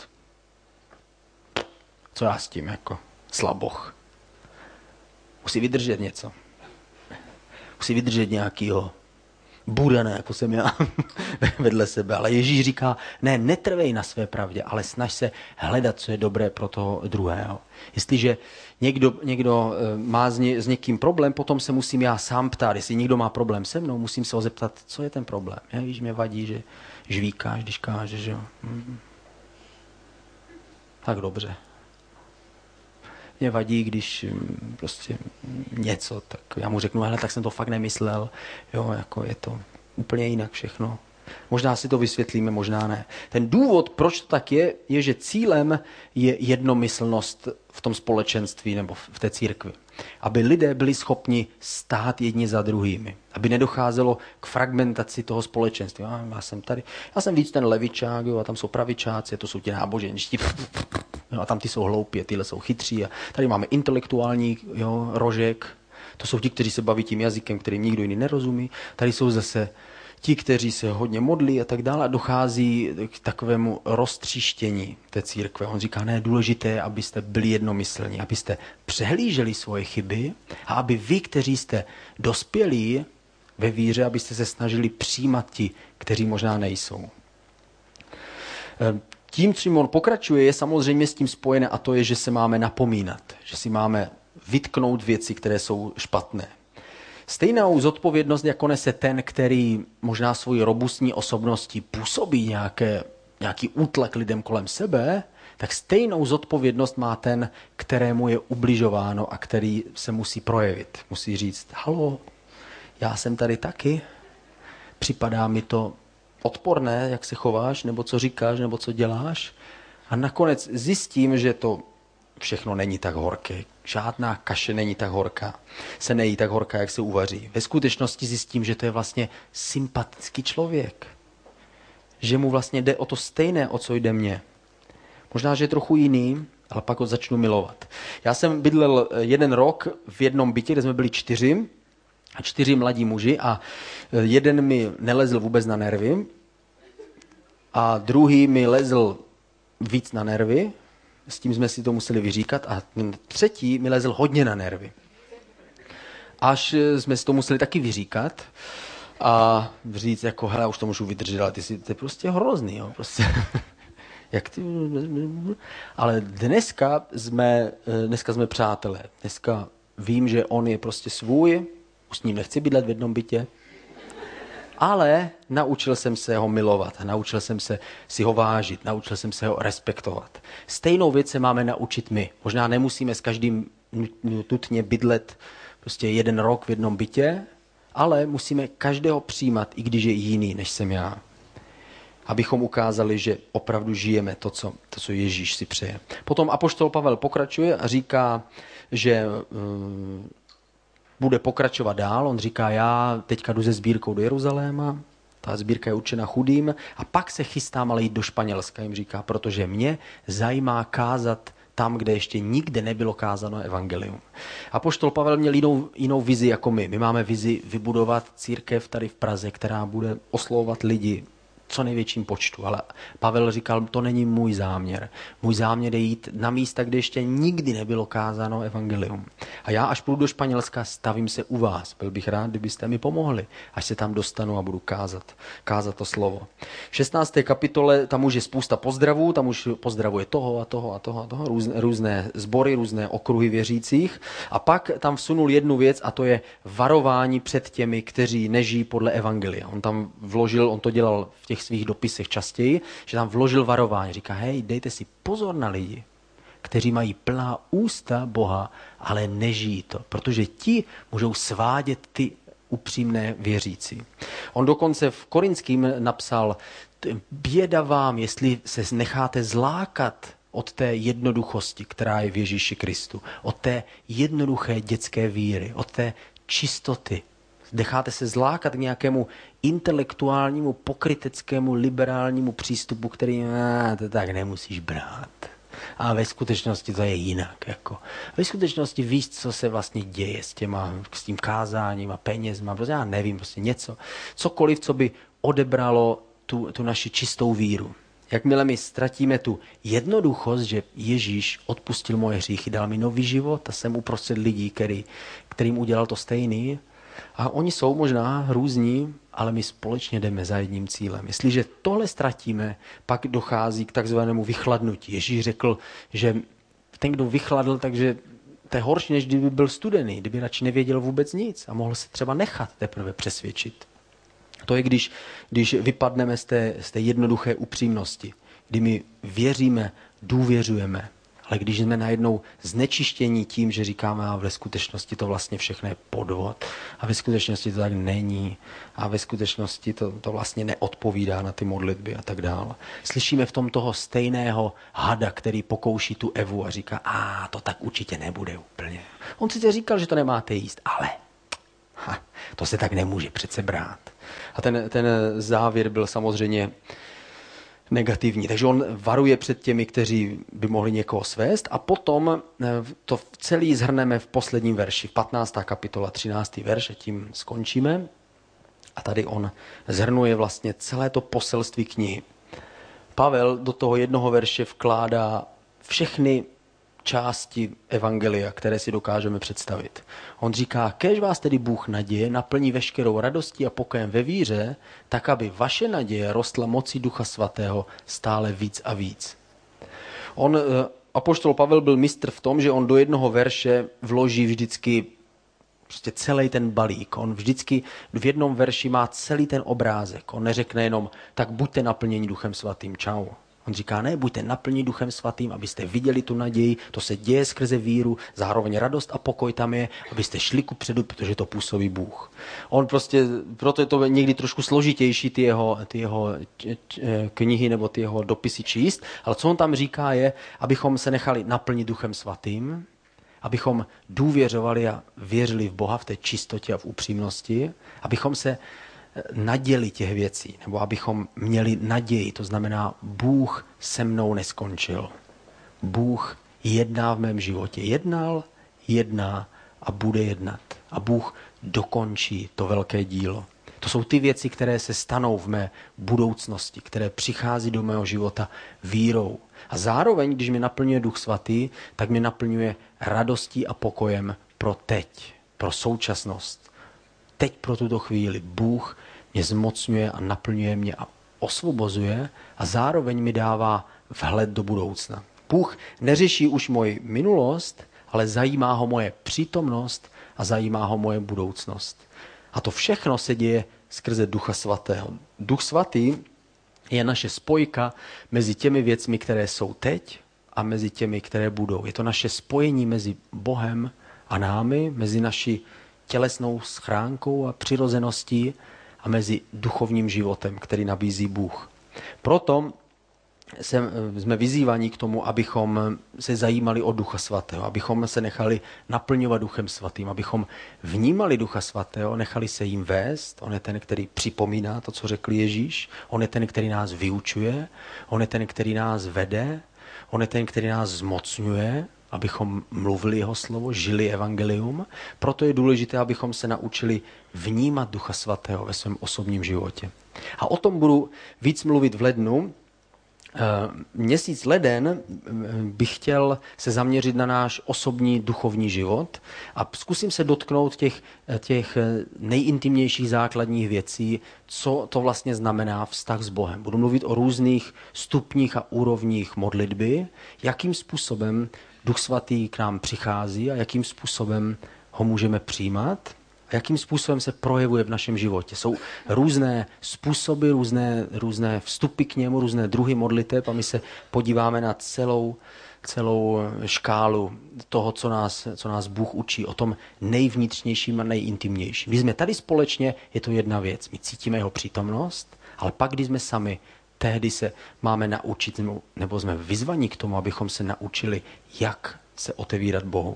co já s tím, jako slaboch. Musí vydržet něco. Musí vydržet nějakýho burana, jako jsem já, vedle sebe. Ale Ježíš říká, ne, netrvej na své pravdě, ale snaž se hledat, co je dobré pro toho druhého. Jestliže někdo má s někým problém, potom se musím já sám ptát. Jestli někdo má problém se mnou, musím se ho zeptat, co je ten problém. Víš, mě vadí, že žvíkáš, když kážeš, že jo. Tak dobře. Mě vadí, když prostě něco, tak já mu řeknu, hele, tak jsem to fakt nemyslel, jo, jako je to úplně jinak všechno. Možná si to vysvětlíme, možná ne. Ten důvod, proč to tak je, že cílem je jednomyslnost v tom společenství nebo v té církvi. Aby lidé byli schopni stát jedni za druhými. Aby nedocházelo k fragmentaci toho společenství. Já jsem víc ten levičák, jo, a tam jsou pravičáci, to jsou ti náboženští. No a tam ty jsou hloupí, tyhle jsou chytří. A tady máme intelektuální, jo, rožek. To jsou ti, kteří se baví tím jazykem, kterým nikdo jiný nerozumí. Tady jsou zase ti, kteří se hodně modlí a tak dále. A dochází k takovému roztříštění té církve. On říká, ne, důležité je, abyste byli jednomyslní, abyste přehlíželi svoje chyby a aby vy, kteří jste dospělí ve víře, abyste se snažili přijímat ti, kteří možná nejsou. Tím, čím on pokračuje, je samozřejmě s tím spojené a to je, že se máme napomínat, že si máme vytknout věci, které jsou špatné. Stejnou zodpovědnost, jako nese ten, který možná svojí robustní osobností působí nějaký útlak lidem kolem sebe, tak stejnou zodpovědnost má ten, kterému je ubližováno a který se musí projevit. Musí říct, halo, já jsem tady taky, připadá mi to odporné, jak se chováš, nebo co říkáš, nebo co děláš. A nakonec zjistím, že to všechno není tak horké. Žádná kaše není tak horká. Se nejí tak horká, jak se uvaří. Ve skutečnosti zjistím, že to je vlastně sympatický člověk. Že mu vlastně jde o to stejné, o co jde mně. Možná, že je trochu jiný, ale pak ho začnu milovat. Já jsem bydlel 1 rok v jednom bytě, kde jsme byli 4. a 4 mladí muži a jeden mi nelezl vůbec na nervy a druhý mi lezl víc na nervy, s tím jsme si to museli vyříkat a ten třetí mi lezl hodně na nervy. Až jsme si to museli taky vyříkat a říct jako, hele, už to můžu vydržet, ale ty jsi prostě hrozný, jo, prostě. Jak ty... Ale dneska jsme přátelé. Dneska vím, že on je prostě svůj, už s ním nechci bydlet v jednom bytě, ale naučil jsem se ho milovat, naučil jsem se si ho vážit, naučil jsem se ho respektovat. Stejnou věc se máme naučit my. Možná nemusíme s každým nutně bydlet prostě 1 rok v jednom bytě, ale musíme každého přijímat, i když je jiný, než jsem já. Abychom ukázali, že opravdu žijeme to, co Ježíš si přeje. Potom apoštol Pavel pokračuje a říká, že bude pokračovat dál. On říká, já teďka jdu se sbírkou do Jeruzaléma, ta sbírka je určena chudým, a pak se chystám ale jít do Španělska, jim říká, protože mě zajímá kázat tam, kde ještě nikde nebylo kázáno evangelium. Apoštol Pavel měl jinou vizi jako my. My máme vizi vybudovat církev tady v Praze, která bude oslovovat lidi co největším počtu, ale Pavel říkal, to není můj záměr. Můj záměr je jít na místa, kde ještě nikdy nebylo kázáno evangelium. A já, až půjdu do Španělska, stavím se u vás. Byl bych rád, kdybyste mi pomohli, až se tam dostanu a budu kázat to slovo. V 16. kapitole tam už je spousta pozdravů, tam už pozdravuje toho a toho a toho a toho, různé sbory, různé okruhy věřících. A pak tam vsunul jednu věc a to je varování před těmi, kteří nežijí podle evangelia. On to dělal v těch svých dopisech častěji, že tam vložil varování. Říká, hej, dejte si pozor na lidi, kteří mají plná ústa Boha, ale nežijí to, protože ti můžou svádět ty upřímné věřící. On dokonce v Korinským napsal, běda vám, jestli se necháte zlákat od té jednoduchosti, která je v Ježíši Kristu, od té jednoduché dětské víry, od té čistoty. Necháte se zlákat k nějakému intelektuálnímu, pokryteckému, liberálnímu přístupu, který to tak nemusíš brát. A ve skutečnosti to je jinak. Jako. Ve skutečnosti víš, co se vlastně děje s tím kázáním a penězma. Prostě já nevím, prostě něco. Cokoliv, co by odebralo tu naši čistou víru. Jakmile my ztratíme tu jednoduchost, že Ježíš odpustil moje hříchy, dal mi nový život a jsem uprostřed lidí, kterým udělal to stejný, a oni jsou možná různí, ale my společně jdeme za jedním cílem. Jestliže tohle ztratíme, pak dochází k takzvanému vychladnutí. Ježíš řekl, že ten, kdo vychladl, takže to je horší, než kdyby byl studený, kdyby radši nevěděl vůbec nic a mohl se třeba nechat teprve přesvědčit. To je, když vypadneme z té jednoduché upřímnosti, kdy my věříme, důvěřujeme, ale když jsme najednou znečištění tím, že říkáme, a ve skutečnosti to vlastně všechno je podvod, a ve skutečnosti to tak není, a ve skutečnosti to vlastně neodpovídá na ty modlitby a tak dále. Slyšíme v tom toho stejného hada, který pokouší tu Evu a říká, to tak určitě nebude úplně. On sice říkal, že to nemáte jíst, ale to se tak nemůže přece brát. A ten závěr byl samozřejmě negativní. Takže on varuje před těmi, kteří by mohli někoho svést, a potom to celý zhrneme v posledním verši, 15. kapitola, 13. verš, a tím skončíme. A tady on zhrnuje vlastně celé to poselství knihy. Pavel do toho jednoho verše vkládá všechny části evangelia, které si dokážeme představit. On říká, kéž vás tedy Bůh naděje naplní veškerou radostí a pokojem ve víře, tak aby vaše naděje rostla mocí Ducha Svatého stále víc a víc. Apoštol Pavel byl mistr v tom, že on do jednoho verše vloží vždycky prostě celý ten balík. On vždycky v jednom verši má celý ten obrázek. On neřekne jenom, tak buďte naplněni Duchem Svatým, čau. On říká, ne, buďte naplněni Duchem Svatým, abyste viděli tu naději, to se děje skrze víru, zároveň radost a pokoj tam je, abyste šli kupředu, protože to působí Bůh. On prostě, proto je to někdy trošku složitější ty jeho knihy nebo ty jeho dopisy číst, ale co on tam říká je, abychom se nechali naplnit Duchem Svatým, abychom důvěřovali a věřili v Boha v té čistotě a v upřímnosti, abychom se naděli těch věcí, nebo abychom měli naději, to znamená, Bůh se mnou neskončil. Bůh jedná v mém životě. Jednal, jedná a bude jednat. a Bůh dokončí to velké dílo. To jsou ty věci, které se stanou v mé budoucnosti, které přichází do mého života vírou. A zároveň, když mě naplňuje Duch Svatý, tak mě naplňuje radostí a pokojem pro teď, pro současnost. Teď pro tuto chvíli Bůh mě zmocňuje a naplňuje mě a osvobozuje a zároveň mi dává vhled do budoucna. Bůh neřeší už moji minulost, ale zajímá ho moje přítomnost a zajímá ho moje budoucnost. A to všechno se děje skrze Ducha Svatého. Duch Svatý je naše spojka mezi těmi věcmi, které jsou teď a mezi těmi, které budou. Je to naše spojení mezi Bohem a námi, mezi naší tělesnou schránkou a přirozeností a mezi duchovním životem, který nabízí Bůh. Proto jsme vyzývaní k tomu, abychom se zajímali o Ducha Svatého, abychom se nechali naplňovat Duchem Svatým, abychom vnímali Ducha Svatého, nechali se jim vést. On je ten, který připomíná to, co řekl Ježíš. On je ten, který nás vyučuje. On je ten, který nás vede. On je ten, který nás zmocňuje, abychom mluvili jeho slovo, žili evangelium. Proto je důležité, abychom se naučili vnímat Ducha Svatého ve svém osobním životě. A o tom budu víc mluvit v lednu. Měsíc leden bych chtěl se zaměřit na náš osobní duchovní život a zkusím se dotknout těch nejintimnějších základních věcí, co to vlastně znamená vztah s Bohem. Budu mluvit o různých stupních a úrovních modlitby, jakým způsobem Duch Svatý k nám přichází a jakým způsobem ho můžeme přijímat. A jakým způsobem se projevuje v našem životě. Jsou různé způsoby, různé vstupy k němu, různé druhy modliteb a my se podíváme na celou škálu toho, co nás Bůh učí, o tom nejvnitřnějším a nejintimnějším. Když jsme tady společně, je to jedna věc. My cítíme jeho přítomnost, ale pak, když jsme sami, tehdy se máme naučit, nebo jsme vyzvaní k tomu, abychom se naučili, jak se otevírat Bohu.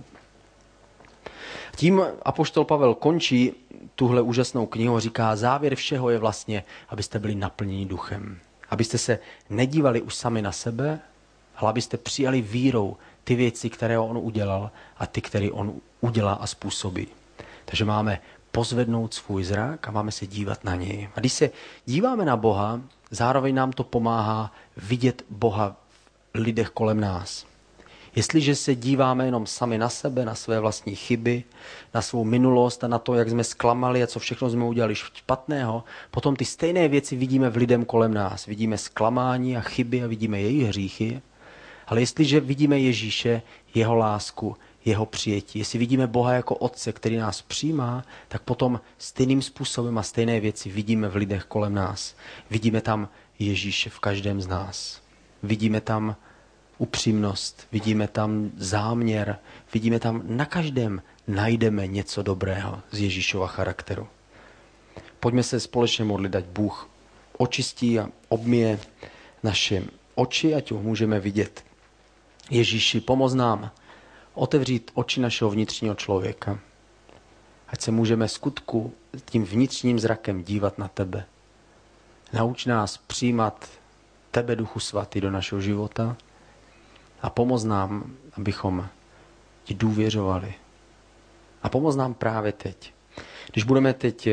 Tím apoštol Pavel končí tuhle úžasnou knihu a říká, závěr všeho je vlastně, abyste byli naplněni duchem. Abyste se nedívali už sami na sebe, ale abyste přijali vírou ty věci, které on udělal a ty, které on udělá a způsobí. Takže máme pozvednout svůj zrak a máme se dívat na něj. A když se díváme na Boha, zároveň nám to pomáhá vidět Boha v lidech kolem nás. Jestliže se díváme jenom sami na sebe, na své vlastní chyby, na svou minulost a na to, jak jsme zklamali a co všechno jsme udělali špatného, potom ty stejné věci vidíme v lidem kolem nás. Vidíme zklamání a chyby a vidíme jejich hříchy. Ale jestliže vidíme Ježíše, jeho lásku, jeho přijetí, jestli vidíme Boha jako Otce, který nás přijímá, tak potom stejným způsobem a stejné věci vidíme v lidech kolem nás. Vidíme tam Ježíše v každém z nás. Vidíme tam upřímnost, vidíme tam záměr, vidíme tam na každém najdeme něco dobrého z Ježíšova charakteru. Pojďme se společně modlit, ať Bůh očistí a obmije naše oči, ať ho můžeme vidět. Ježíši, pomoz nám otevřít oči našeho vnitřního člověka, ať se můžeme skutku tím vnitřním zrakem dívat na tebe. Nauč nás přijímat tebe, Duchu Svatý, do našeho života a pomoz nám, abychom ti důvěřovali. A pomoz nám právě teď. Když budeme teď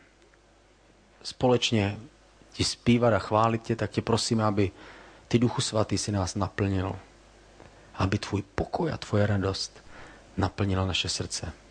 společně ti zpívat a chválit tě, tak tě prosím, aby ty, Duchu Svatý, si nás naplnil. Aby tvůj pokoj a tvoje radost naplnila naše srdce.